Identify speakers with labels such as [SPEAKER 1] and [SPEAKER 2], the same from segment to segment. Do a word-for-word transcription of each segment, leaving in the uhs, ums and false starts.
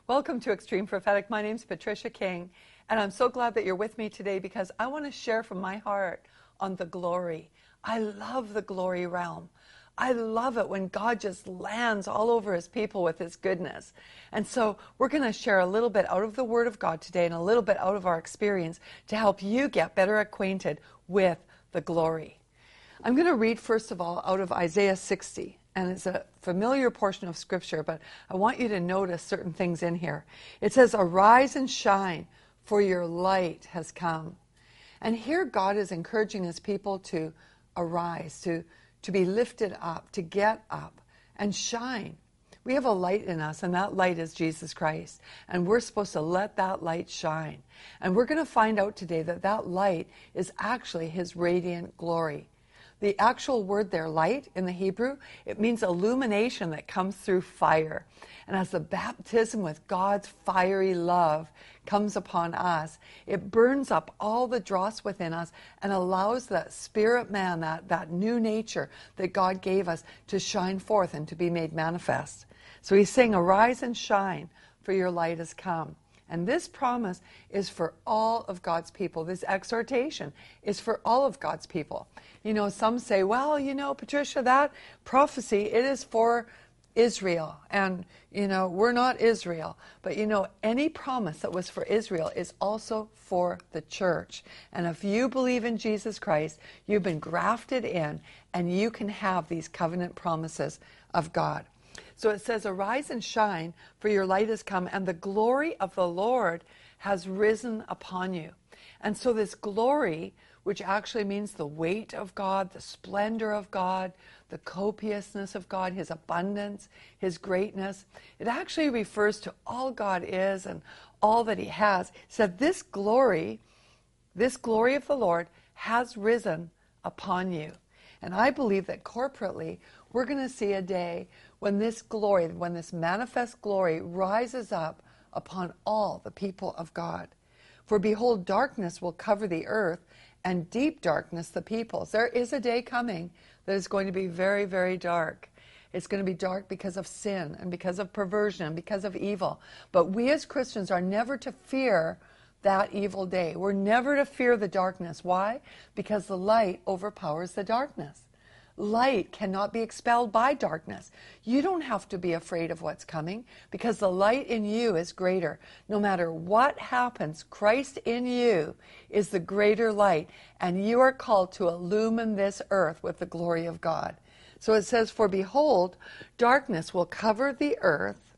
[SPEAKER 1] Welcome to Extreme Prophetic. My name's Patricia King, and I'm so glad that you're with me today because I want to share from my heart on the glory. I love the glory realm. I love it when God just lands all over his people with his goodness. And so we're going to share a little bit out of the Word of God today and a little bit out of our experience to help you get better acquainted with the glory. I'm going to read first of all out of Isaiah sixty. And it's a familiar portion of Scripture, but I want you to notice certain things in here. It says, "Arise and shine, for your light has come." And here God is encouraging his people to arise, to, to be lifted up, to get up and shine. We have a light in us, and that light is Jesus Christ. And we're supposed to let that light shine. And we're going to find out today that that light is actually his radiant glory. The actual word there, light, in the Hebrew, it means illumination that comes through fire. And as the baptism with God's fiery love comes upon us, it burns up all the dross within us and allows that spirit man, that, that new nature that God gave us to shine forth and to be made manifest. So he's saying, "Arise and shine, for your light has come." And this promise is for all of God's people. This exhortation is for all of God's people. You know, some say, well, you know, Patricia, that prophecy, it is for Israel. And, you know, we're not Israel. But, you know, any promise that was for Israel is also for the church. And if you believe in Jesus Christ, you've been grafted in, and you can have these covenant promises of God. So it says, "Arise and shine, for your light has come, and the glory of the Lord has risen upon you." And so this glory, which actually means the weight of God, the splendor of God, the copiousness of God, his abundance, his greatness, it actually refers to all God is and all that he has. It said, this glory, this glory of the Lord has risen upon you. And I believe that corporately, we're going to see a day when this glory, when this manifest glory rises up upon all the people of God. "For behold, darkness will cover the earth, and deep darkness the peoples." There is a day coming that is going to be very, very dark. It's going to be dark because of sin and because of perversion and because of evil. But we as Christians are never to fear that evil day. We're never to fear the darkness. Why? Because the light overpowers the darkness. Light cannot be expelled by darkness. You don't have to be afraid of what's coming because the light in you is greater. No matter what happens, Christ in you is the greater light, and you are called to illumine this earth with the glory of God. So it says, "For behold, darkness will cover the earth,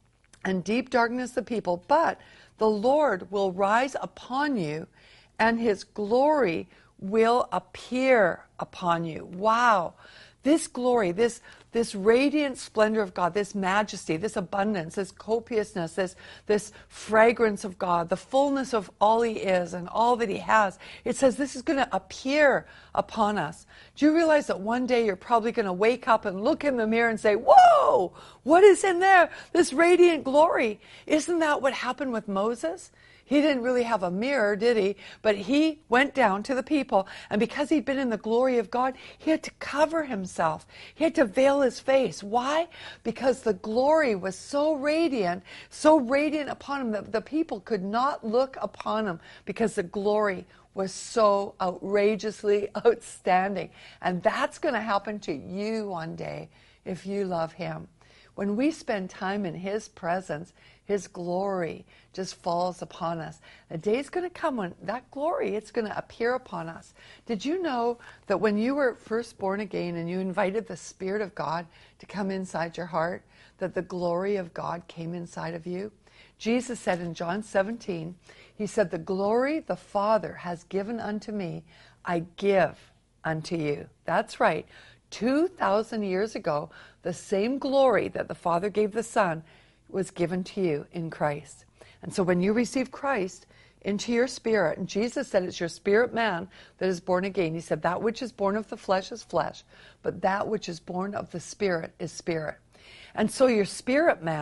[SPEAKER 1] and deep darkness the people, but the Lord will rise upon you, and his glory will appear upon you." Wow. This glory, this, this radiant splendor of God, this majesty, this abundance, this copiousness, this, this fragrance of God, the fullness of all he is and all that he has, it says this is going to appear upon us. Do you realize that one day you're probably going to wake up and look in the mirror and say, whoa, what is in there? This radiant glory. Isn't that what happened with Moses? He didn't really have a mirror, did he? But he went down to the people, and because he'd been in the glory of God, he had to cover himself. He had to veil his face. Why? Because the glory was so radiant, so radiant upon him that the people could not look upon him because the glory was so outrageously outstanding. And that's going to happen to you one day if you love him. When we spend time in his presence, his glory just falls upon us. A day's going to come when that glory, it's going to appear upon us. Did you know that when you were first born again and you invited the Spirit of God to come inside your heart, that the glory of God came inside of you? Jesus said in John seventeen, he said, "The glory the Father has given unto me, I give unto you." That's right. two thousand years ago, the same glory that the Father gave the Son was given to you in Christ. And so when you receive Christ into your spirit, and Jesus said it's your spirit man that is born again. He said that which is born of the flesh is flesh, but that which is born of the Spirit is spirit. And so your spirit man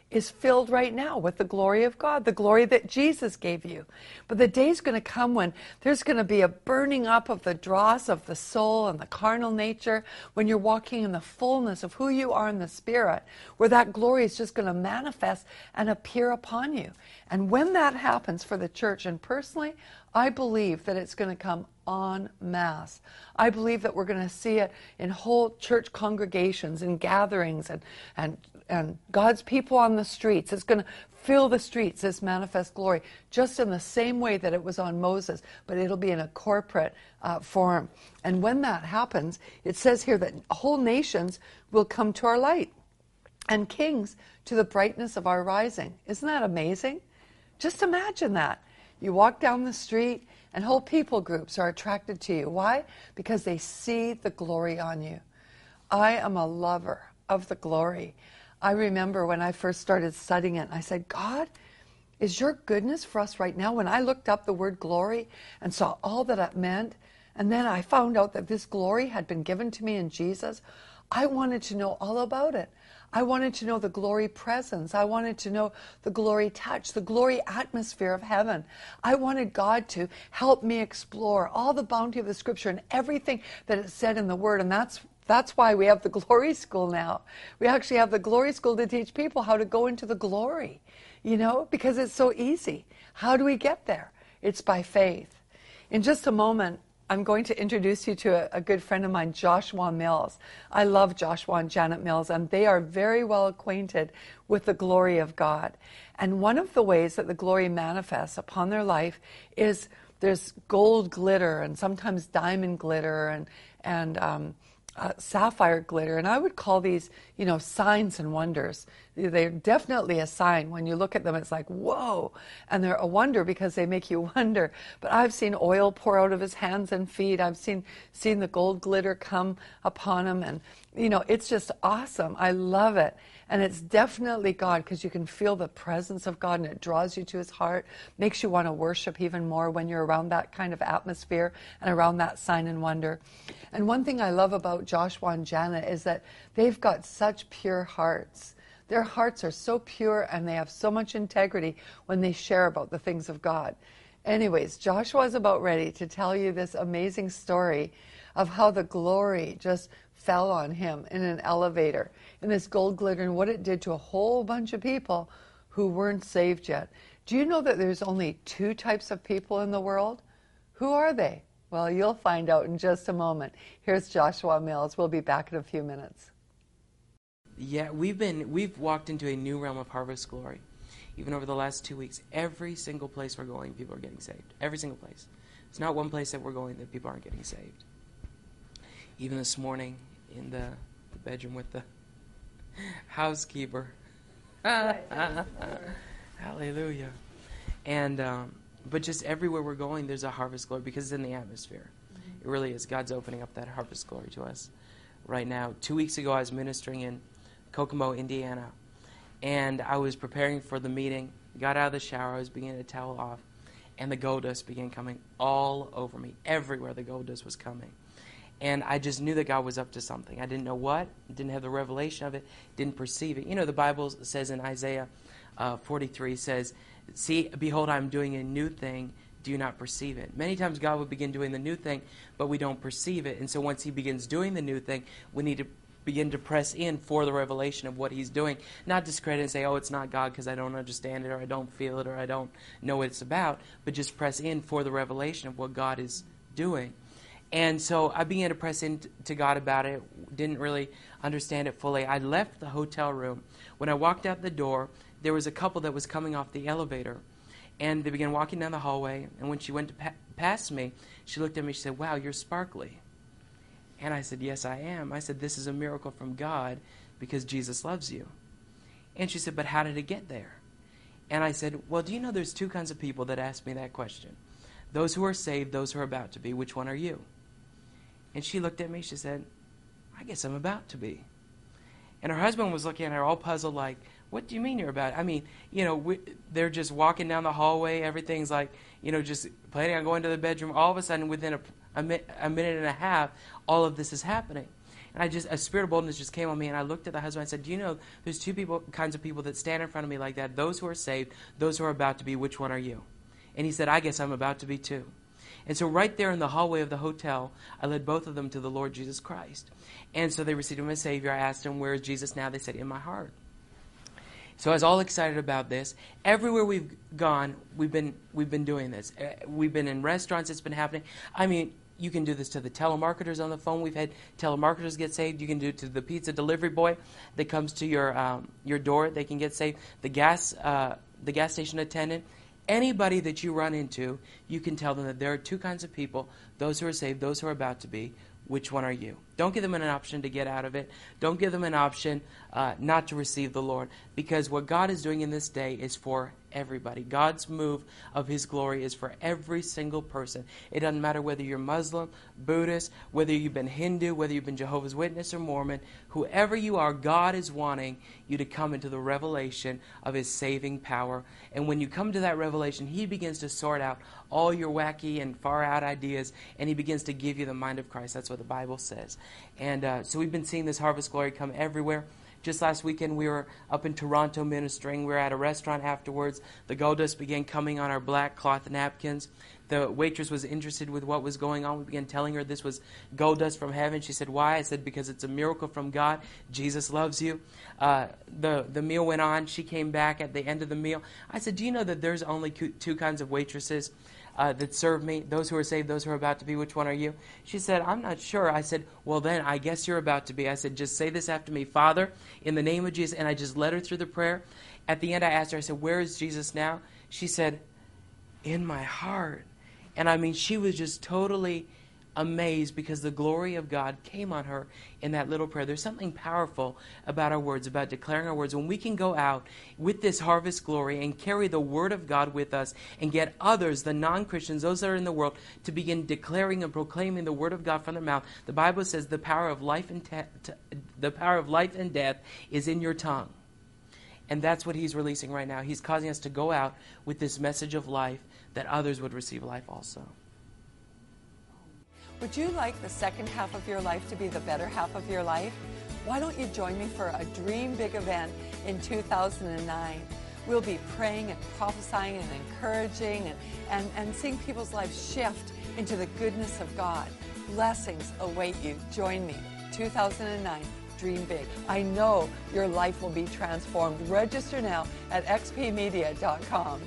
[SPEAKER 1] is filled right now with the glory of God, the glory that Jesus gave you. But the day's going to come when there's going to be a burning up of the dross of the soul and the carnal nature, when you're walking in the fullness of who you are in the Spirit, where that glory is just going to manifest and appear upon you. And when that happens for the church, and personally, I believe that it's going to come en masse. I believe that we're going to see it in whole church congregations and gatherings and, and, and God's people on the streets. It's going to fill the streets, this manifest glory, just in the same way that it was on Moses, but it'll be in a corporate uh, form. And when that happens, it says here that whole nations will come to our light, and kings to the brightness of our rising. Isn't that amazing? Just imagine that. You walk down the street and whole people groups are attracted to you. Why? Because they see the glory on you. I am a lover of the glory. I remember when I first started studying it, I said, God, is your goodness for us right now? When I looked up the word glory and saw all that it meant, and then I found out that this glory had been given to me in Jesus, I wanted to know all about it. I wanted to know the glory presence. I wanted to know the glory touch, the glory atmosphere of heaven. I wanted God to help me explore all the bounty of the Scripture and everything that it said in the Word. And that's that's why we have the Glory School now. We actually have the Glory School to teach people how to go into the glory, you know, because it's so easy. How do we get there? It's by faith. In just a moment, I'm going to introduce you to a, a good friend of mine, Joshua Mills. I love Joshua and Janet Mills, and they are very well acquainted with the glory of God. And one of the ways that the glory manifests upon their life is there's gold glitter and sometimes diamond glitter and, and um, uh, sapphire glitter. And I would call these, you know, signs and wonders. They're definitely a sign. When you look at them, it's like, whoa. And they're a wonder because they make you wonder. But I've seen oil pour out of his hands and feet. I've seen seen the gold glitter come upon him. And, you know, it's just awesome. I love it. And it's definitely God, because you can feel the presence of God, and it draws you to his heart, makes you want to worship even more when you're around that kind of atmosphere and around that sign and wonder. And one thing I love about Joshua and Janet is that they've got such pure hearts. Their hearts are so pure, and they have so much integrity when they share about the things of God. Anyways, Joshua is about ready to tell you this amazing story of how the glory just fell on him in an elevator, in this gold glitter, and what it did to a whole bunch of people who weren't saved yet. Do you know that there's only two types of people in the world? Who are they? Well, you'll find out in just a moment. Here's Joshua Mills. We'll be back in a few minutes.
[SPEAKER 2] Yeah, we've been we've walked into a new realm of harvest glory. Even over the last two weeks, every single place we're going, people are getting saved. Every single place. There's not one place that we're going that people aren't getting saved. Even this morning in the, the bedroom with the housekeeper. Hallelujah. And um, but just everywhere we're going, there's a harvest glory because it's in the atmosphere. Mm-hmm. It really is. God's opening up that harvest glory to us right now. Two weeks ago, I was ministering in Kokomo, Indiana, and I was preparing for the meeting. Got out of the shower. I was beginning to towel off, and the gold dust began coming all over me. Everywhere the gold dust was coming. And I just knew that God was up to something. I didn't know what, didn't have the revelation of it, didn't perceive it. You know, the Bible says in Isaiah uh, forty-three, says, "See, behold, I'm doing a new thing. Do you not perceive it?" Many times God will begin doing the new thing, but we don't perceive it. And so once he begins doing the new thing, we need to begin to press in for the revelation of what he's doing. Not discredit and say, oh, it's not God because I don't understand it, or I don't feel it, or I don't know what it's about, but just press in for the revelation of what God is doing. And so I began to press into God about it, didn't really understand it fully. I left the hotel room. When I walked out the door, there was a couple that was coming off the elevator, and they began walking down the hallway, and when she went to pa- past me, she looked at me, she said, "Wow, you're sparkly." And I said, "Yes, I am." I said, "This is a miracle from God because Jesus loves you." And she said, "But how did it get there?" And I said, "Well, do you know there's two kinds of people that ask me that question? Those who are saved, those who are about to be. Which one are you?" And she looked at me, she said, "I guess I'm about to be." And her husband was looking at her all puzzled like, "What do you mean you're about?" I mean, you know, we, they're just walking down the hallway. Everything's like, you know, just planning on going to the bedroom. All of a sudden, within a, a, mi- a minute and a half, all of this is happening. And I just, a spirit of boldness just came on me, and I looked at the husband and I said, do you know there's two people, kinds of people that stand in front of me like that, those who are saved, those who are about to be, which one are you? And he said, I guess I'm about to be too. And so right there in the hallway of the hotel, I led both of them to the Lord Jesus Christ. And so they received him as Savior. I asked them, where is Jesus now? They said, in my heart. So I was all excited about this. Everywhere we've gone, we've been we've been doing this. We've been in restaurants, it's been happening. I mean, you can do this to the telemarketers on the phone. We've had telemarketers get saved. You can do it to the pizza delivery boy that comes to your um, your door. They can get saved. The gas uh, the gas station attendant. Anybody that you run into, you can tell them that there are two kinds of people, those who are saved, those who are about to be. Which one are you? Don't give them an option to get out of it. Don't give them an option uh, not to receive the Lord. Because what God is doing in this day is for everybody. God's move of His glory is for every single person. It doesn't matter whether you're Muslim, Buddhist, whether you've been Hindu, whether you've been Jehovah's Witness or Mormon. Whoever you are, God is wanting you to come into the revelation of His saving power. And when you come to that revelation, He begins to sort out all your wacky and far-out ideas, and He begins to give you the mind of Christ. That's what the Bible says. And uh, so we've been seeing this harvest glory come everywhere. Just last weekend, we were up in Toronto ministering. We were at a restaurant afterwards. The gold dust began coming on our black cloth napkins. The waitress was interested with what was going on. We began telling her this was gold dust from heaven. She said, why? I said, because it's a miracle from God. Jesus loves you. Uh, the, the meal went on. She came back at the end of the meal. I said, do you know that there's only two kinds of waitresses Uh, that serve me, those who are saved, those who are about to be, which one are you? She said, I'm not sure. I said, well then, I guess you're about to be. I said, just say this after me, Father, in the name of Jesus, and I just led her through the prayer. At the end, I asked her, I said, where is Jesus now? She said, in my heart. And I mean, she was just totally amazed because the glory of God came on her in that little prayer. There's something powerful about our words, about declaring our words. When we can go out with this harvest glory and carry the word of God with us and get others, the non-Christians, those that are in the world, to begin declaring and proclaiming the word of God from their mouth. The Bible says the power of life and te- te- the power of life and death is in your tongue. And that's what He's releasing right now. He's causing us to go out with this message of life that others would receive life also.
[SPEAKER 1] Would you like the second half of your life to be the better half of your life? Why don't you join me for a Dream Big event in two thousand nine? We'll be praying and prophesying and encouraging and, and, and seeing people's lives shift into the goodness of God. Blessings await you. Join me, two thousand nine, Dream Big. I know your life will be transformed. Register now at x p media dot com.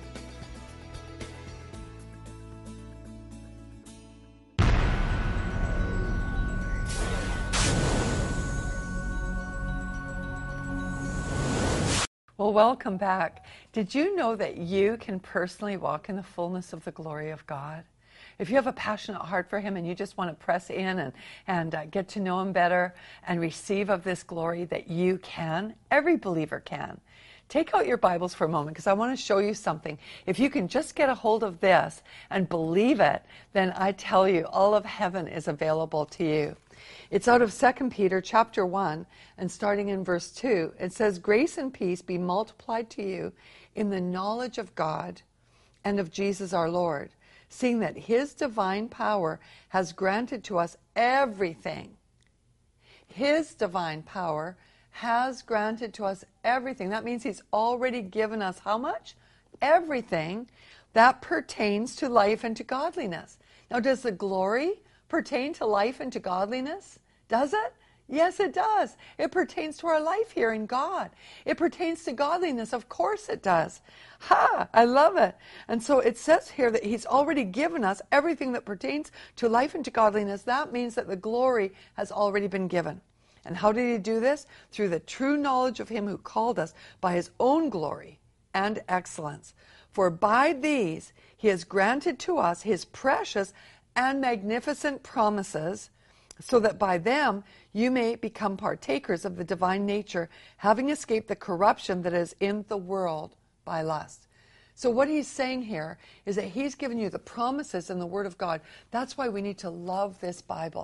[SPEAKER 1] Well, welcome back. Did you know that you can personally walk in the fullness of the glory of God? If you have a passionate heart for Him and you just want to press in and, and uh, get to know Him better and receive of this glory, that you can, every believer can. Take out your Bibles for a moment because I want to show you something. If you can just get a hold of this and believe it, then I tell you, all of heaven is available to you. It's out of Second Peter chapter one, and starting in verse two, it says, grace and peace be multiplied to you in the knowledge of God and of Jesus our Lord, seeing that His divine power has granted to us everything. His divine power has granted to us everything. That means He's already given us how much? Everything that pertains to life and to godliness. Now, does the glory pertain to life and to godliness? Does it? Yes, it does. It pertains to our life here in God. It pertains to godliness. Of course it does. Ha! I love it. And so it says here that He's already given us everything that pertains to life and to godliness. That means that the glory has already been given. And how did He do this? Through the true knowledge of Him who called us by His own glory and excellence. For by these He has granted to us His precious and magnificent promises, so that by them you may become partakers of the divine nature, having escaped the corruption that is in the world by lust. So what He's saying here is that He's given you the promises in the Word of God. That's why we need to love this Bible.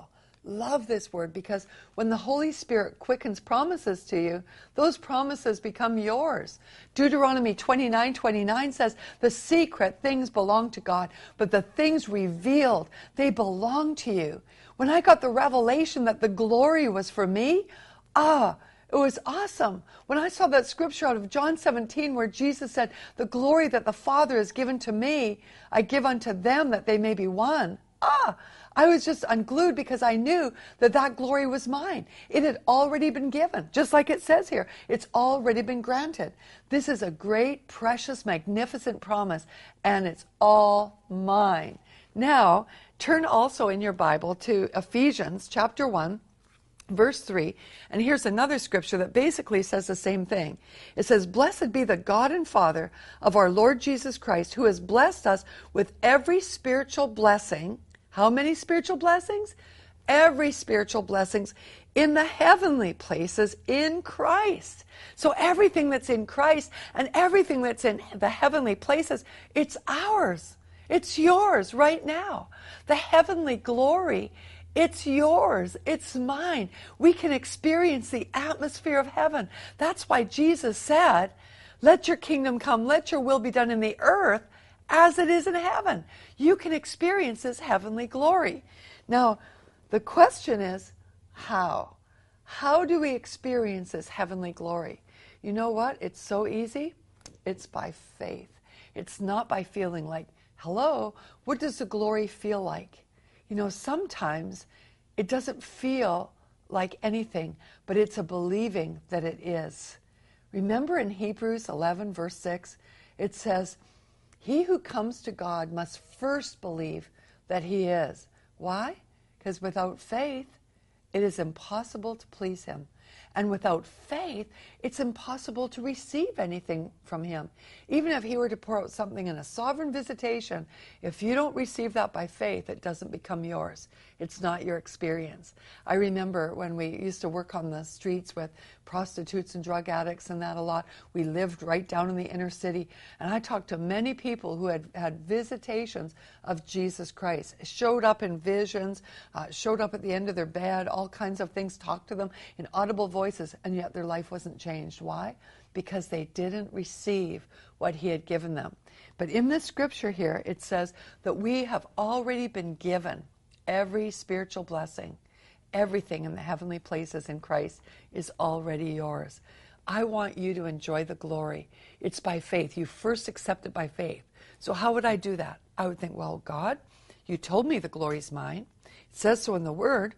[SPEAKER 1] love this word because when the Holy Spirit quickens promises to you, those promises become yours. Deuteronomy twenty-nine twenty-nine says, the secret things belong to God, but the things revealed, they belong to you. When I got the revelation that the glory was for me, ah, it was awesome. When I saw that scripture out of John seventeen where Jesus said, the glory that the Father has given to me, I give unto them that they may be one. Ah, I was just unglued because I knew that that glory was mine. It had already been given, just like it says here. It's already been granted. This is a great, precious, magnificent promise, and it's all mine. Now, turn also in your Bible to Ephesians chapter one, verse three, and here's another scripture that basically says the same thing. It says, blessed be the God and Father of our Lord Jesus Christ, who has blessed us with every spiritual blessing. How many spiritual blessings? Every spiritual blessings in the heavenly places in Christ. So everything that's in Christ and everything that's in the heavenly places, it's ours. It's yours right now. The heavenly glory, it's yours. It's mine. We can experience the atmosphere of heaven. That's why Jesus said, let your kingdom come, let your will be done in the earth as it is in heaven. You can experience this heavenly glory. Now, the question is, how? How do we experience this heavenly glory? You know what? It's so easy. It's by faith. It's not by feeling like, hello, what does the glory feel like? You know, sometimes it doesn't feel like anything, but it's a believing that it is. Remember in Hebrews eleven, verse six, it says, he who comes to God must first believe that he is. Why? Because without faith, it is impossible to please him. And without faith, it's impossible to receive anything from him. Even if he were to pour out something in a sovereign visitation, if you don't receive that by faith, it doesn't become yours. It's not your experience. I remember when we used to work on the streets with prostitutes and drug addicts and that a lot. We lived right down in the inner city. And I talked to many people who had had visitations of Jesus Christ. Showed up in visions, uh, showed up at the end of their bed, all kinds of things, talked to them in audible voices, and yet their life wasn't changed. Why? Because they didn't receive what he had given them. But in this scripture here, it says that we have already been given every spiritual blessing. Everything in the heavenly places in Christ is already yours. I want you to enjoy the glory. It's by faith. You first accept it by faith. So how would I do that? I would think, well, God, you told me the glory's mine. It says so in the Word,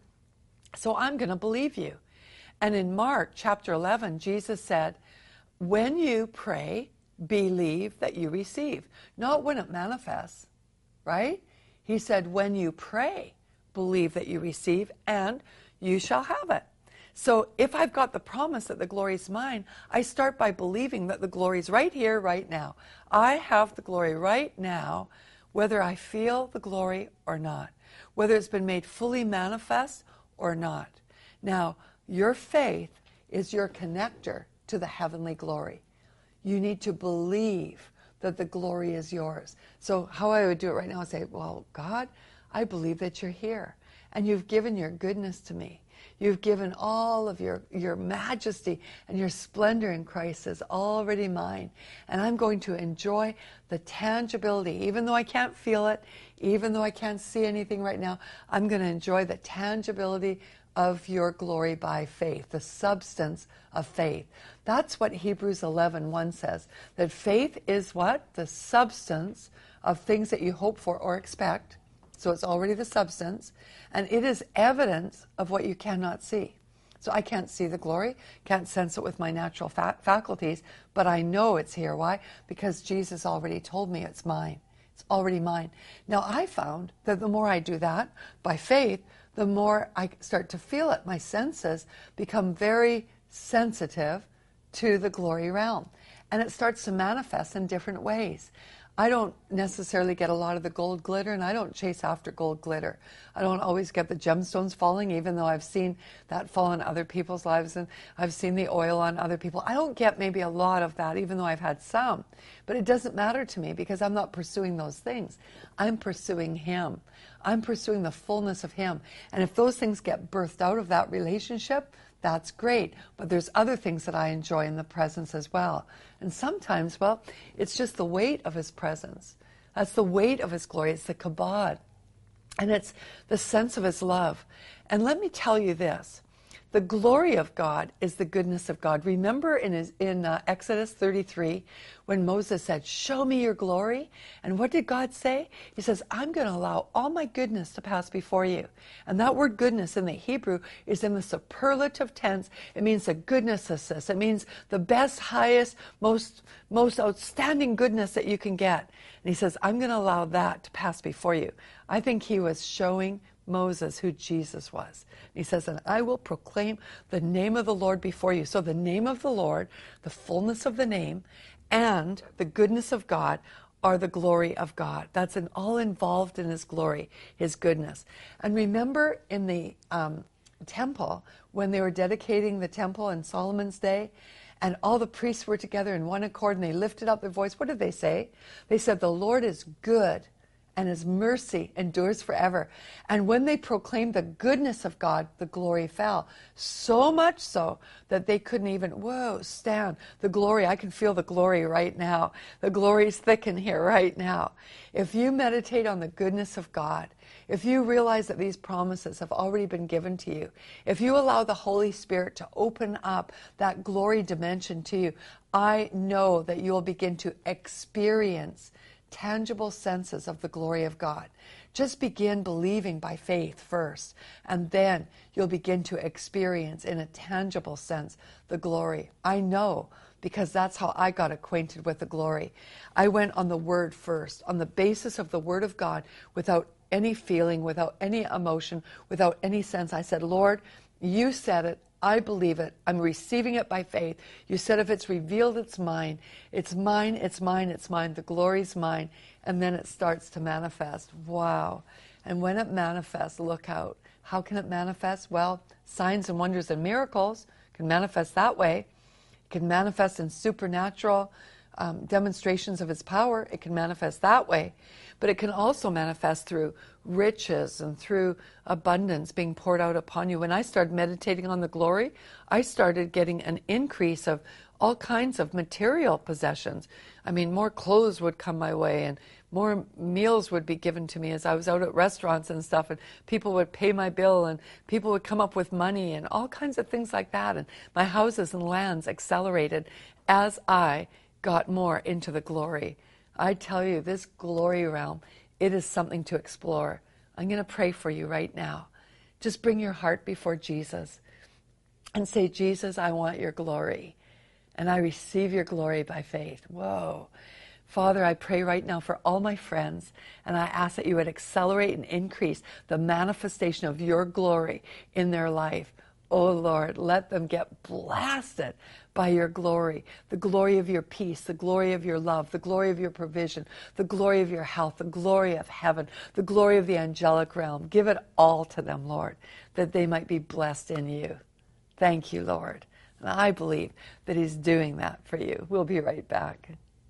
[SPEAKER 1] so I'm going to believe you. And in Mark chapter eleven, Jesus said, when you pray, believe that you receive. Not when it manifests, right? He said, when you pray, believe that you receive, and you shall have it. So if I've got the promise that the glory is mine, I start by believing that the glory is right here, right now. I have the glory right now, whether I feel the glory or not, whether it's been made fully manifest or not. Now, your faith is your connector to the heavenly glory. You need to believe that the glory is yours. So how I would do it right now is say, well, God, I believe that you're here, and you've given your goodness to me. You've given all of your, your majesty and your splendor in Christ is already mine. And I'm going to enjoy the tangibility. Even though I can't feel it, even though I can't see anything right now, I'm going to enjoy the tangibility of your glory by faith, the substance of faith. That's what Hebrews eleven one says, that faith is what? The substance of things that you hope for or expect. So it's already the substance, and it is evidence of what you cannot see. So I can't see the glory, can't sense it with my natural fa- faculties, but I know it's here. Why? Because Jesus already told me it's mine. It's already mine. Now I found that the more I do that by faith, the more I start to feel it. My senses become very sensitive to the glory realm, and it starts to manifest in different ways. I don't necessarily get a lot of the gold glitter, and I don't chase after gold glitter. I don't always get the gemstones falling, even though I've seen that fall in other people's lives, and I've seen the oil on other people. I don't get maybe a lot of that, even though I've had some. But it doesn't matter to me, because I'm not pursuing those things. I'm pursuing Him. I'm pursuing the fullness of Him. And if those things get birthed out of that relationship, that's great. But there's other things that I enjoy in the presence as well. And sometimes, well, it's just the weight of His presence. That's the weight of His glory. It's the kabod. And it's the sense of His love. And let me tell you this. The glory of God is the goodness of God. Remember in, his, in uh, Exodus thirty-three, when Moses said, show me your glory. And what did God say? He says, I'm going to allow all my goodness to pass before you. And that word goodness in the Hebrew is in the superlative tense. It means the goodness of this. It means the best, highest, most, most outstanding goodness that you can get. And He says, I'm going to allow that to pass before you. I think He was showing Moses who Jesus was. He says, and I will proclaim the name of the Lord before you. So the name of the Lord, the fullness of the name, and the goodness of God are the glory of God. That's an all involved in His glory, His goodness. And remember in the um, temple, when they were dedicating the temple in Solomon's day, and all the priests were together in one accord, and they lifted up their voice, what did they say? They said, the Lord is good, and His mercy endures forever. And when they proclaimed the goodness of God, the glory fell. So much so that they couldn't even, whoa, stand. The glory, I can feel the glory right now. The glory is thick in here right now. If you meditate on the goodness of God, if you realize that these promises have already been given to you, if you allow the Holy Spirit to open up that glory dimension to you, I know that you will begin to experience tangible senses of the glory of God. Just begin believing by faith first, and then you'll begin to experience in a tangible sense the glory. I know, because that's how I got acquainted with the glory. I went on the Word first, on the basis of the Word of God, without any feeling, without any emotion, without any sense. I said, Lord, you said it. I believe it. I'm receiving it by faith. You said if it's revealed, it's mine. It's mine, it's mine, it's mine. The glory's mine. And then it starts to manifest. Wow. And when it manifests, look out. How can it manifest? Well, signs and wonders and miracles can manifest that way. It can manifest in supernatural um, demonstrations of its power. It can manifest that way. But it can also manifest through riches and through abundance being poured out upon you. When I started meditating on the glory, I started getting an increase of all kinds of material possessions. I mean, more clothes would come my way, and more meals would be given to me as I was out at restaurants and stuff, and people would pay my bill, and people would come up with money and all kinds of things like that. And my houses and lands accelerated as I got more into the glory. I tell you, this glory realm, it is something to explore. I'm going to pray for you right now. Just bring your heart before Jesus and say, Jesus, I want your glory. And I receive your glory by faith. Whoa. Father, I pray right now for all my friends, and I ask that you would accelerate and increase the manifestation of your glory in their life. Oh Lord, let them get blasted by your glory, the glory of your peace, the glory of your love, the glory of your provision, the glory of your health, the glory of heaven, the glory of the angelic realm. Give it all to them, Lord, that they might be blessed in you. Thank you, Lord. And I believe that He's doing that for you. We'll be right back.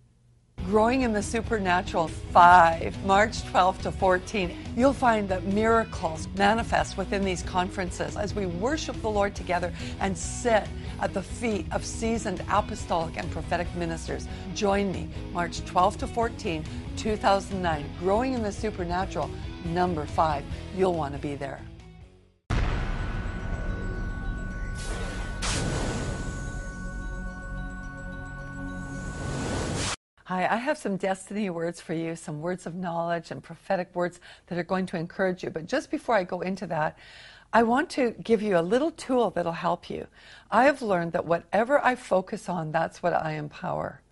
[SPEAKER 1] Growing in the Supernatural five, March twelfth to fourteenth, you'll find that miracles manifest within these conferences as we worship the Lord together and sit at the feet of seasoned apostolic and prophetic ministers. Join me March twelfth to fourteenth, two thousand nine, Growing in the Supernatural, number five. You'll want to be there. Hi, I have some destiny words for you, some words of knowledge and prophetic words that are going to encourage you. But just before I go into that, I want to give you a little tool that'll help you. I have learned that whatever I focus on, that's what I empower.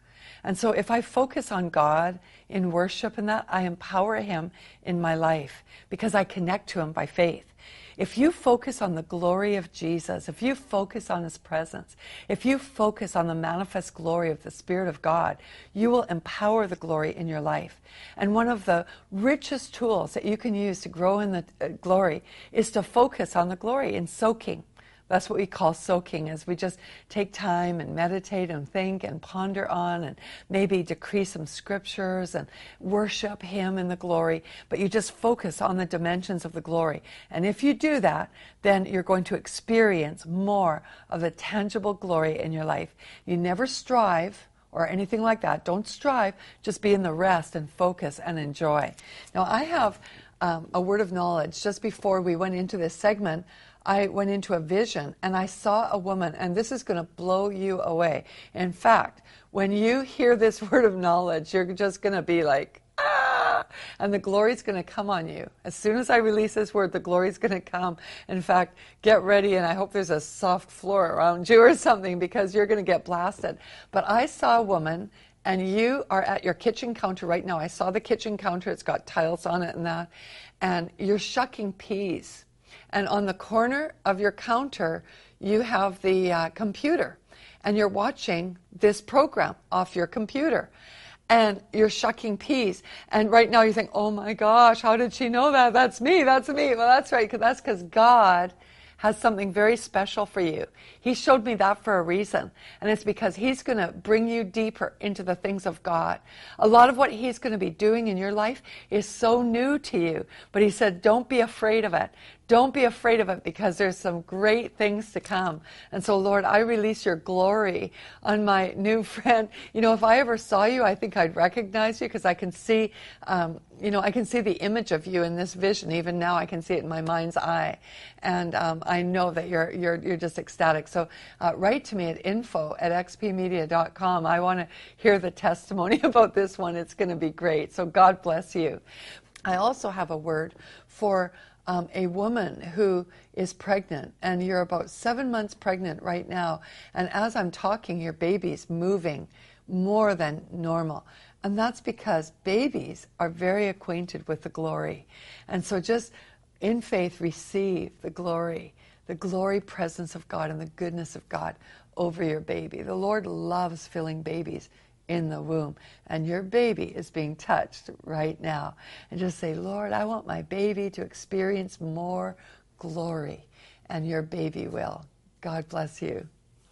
[SPEAKER 1] And so if I focus on God in worship and that, I empower Him in my life because I connect to Him by faith. If you focus on the glory of Jesus, if you focus on His presence, if you focus on the manifest glory of the Spirit of God, you will empower the glory in your life. And one of the richest tools that you can use to grow in the uh, glory is to focus on the glory in soaking. That's what we call soaking, as we just take time and meditate and think and ponder on and maybe decree some scriptures and worship Him in the glory. But you just focus on the dimensions of the glory. And if you do that, then you're going to experience more of the tangible glory in your life. You never strive or anything like that. Don't strive. Just be in the rest and focus and enjoy. Now, I have um, a word of knowledge. Just before we went into this segment, I went into a vision and I saw a woman, and this is going to blow you away. In fact, when you hear this word of knowledge, you're just going to be like, ah, and the glory's going to come on you. As soon as I release this word, the glory's going to come. In fact, get ready, and I hope there's a soft floor around you or something, because you're going to get blasted. But I saw a woman, and you are at your kitchen counter right now. I saw the kitchen counter. It's got tiles on it and that. And you're shucking peas. And on the corner of your counter, you have the uh, computer. And you're watching this program off your computer. And you're shucking peas. And right now you think, oh my gosh, how did she know that? That's me, that's me. Well, that's right, because that's because God has something very special for you. He showed me that for a reason. And it's because He's going to bring you deeper into the things of God. A lot of what He's going to be doing in your life is so new to you. But He said, don't be afraid of it. Don't be afraid of it, because there's some great things to come. And so, Lord, I release your glory on my new friend. You know, if I ever saw you, I think I'd recognize you, because I can see, um, you know, I can see the image of you in this vision. Even now, I can see it in my mind's eye. And um, I know that you're, you're, you're just ecstatic. So uh, write to me at info at x p media dot com. I want to hear the testimony about this one. It's going to be great. So God bless you. I also have a word for Um, a woman who is pregnant, and you're about seven months pregnant right now, and as I'm talking, your baby's moving more than normal. And that's because babies are very acquainted with the glory. And so just in faith, receive the glory, the glory presence of God and the goodness of God over your baby. The Lord loves filling babies in the womb, and your baby is being touched right now. And just say, Lord, I want my baby to experience more glory, and your baby will. God bless you.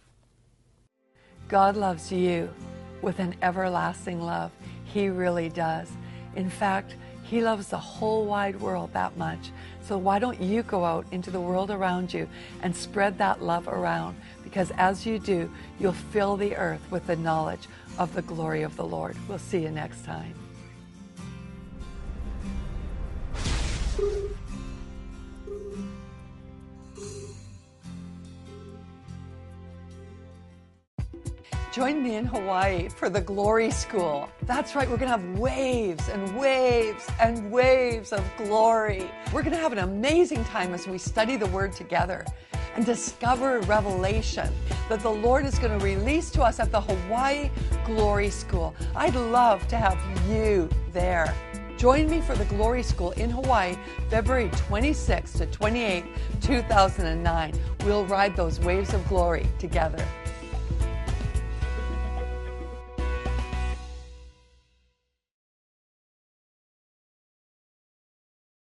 [SPEAKER 1] God loves you with an everlasting love. He really does. In fact, He loves the whole wide world that much. So why don't you go out into the world around you and spread that love around? Because as you do, you'll fill the earth with the knowledge of the glory of the Lord. We'll see you next time. Join me in Hawaii for the Glory School. That's right, we're going to have waves and waves and waves of glory. We're going to have an amazing time as we study the Word together and discover revelation that the Lord is going to release to us at the Hawaii Glory School. I'd love to have you there. Join me for the Glory School in Hawaii, February twenty-sixth to twenty-eighth, two thousand nine. We'll ride those waves of glory together.